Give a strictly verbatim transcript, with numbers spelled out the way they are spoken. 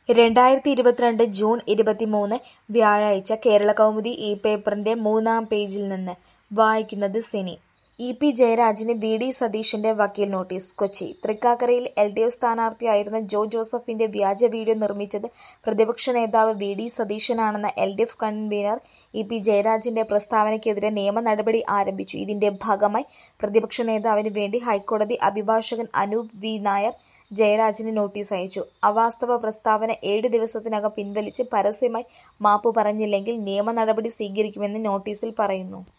രണ്ടായിരത്തി ഇരുപത്തിരണ്ട് ജൂൺ ഇരുപത്തിമൂന്ന് വ്യാഴാഴ്ച കേരളകൗമുദി ഈ പേപ്പറിന്റെ മൂന്നാം പേജിൽ നിന്ന് വായിക്കുന്നത് സിനി. ഇ പി ജയരാജന് വി ഡി സതീശന്റെ വക്കീൽ നോട്ടീസ്. കൊച്ചി. തൃക്കാക്കരയിൽ എൽ ഡി എഫ് സ്ഥാനാർത്ഥിയായിരുന്ന ജോ ജോസഫിന്റെ വ്യാജ വീഡിയോ നിർമ്മിച്ചത് പ്രതിപക്ഷ നേതാവ് വി ഡി സതീശനാണെന്ന L D F convener E P ജയരാജന്റെ പ്രസ്താവനയ്ക്കെതിരെ നിയമ നടപടി ആരംഭിച്ചു. ഇതിന്റെ ഭാഗമായി പ്രതിപക്ഷ നേതാവിന് വേണ്ടി ഹൈക്കോടതി അഭിഭാഷകൻ അനൂപ് വി നായർ ജയരാജന് നോട്ടീസ് അയച്ചു. അവാസ്തവ പ്രസ്താവന ഏഴു ദിവസത്തിനകം പിൻവലിച്ച് പരസ്യമായി മാപ്പു പറഞ്ഞില്ലെങ്കിൽ നിയമ നടപടി സ്വീകരിക്കുമെന്ന് നോട്ടീസിൽ പറയുന്നു.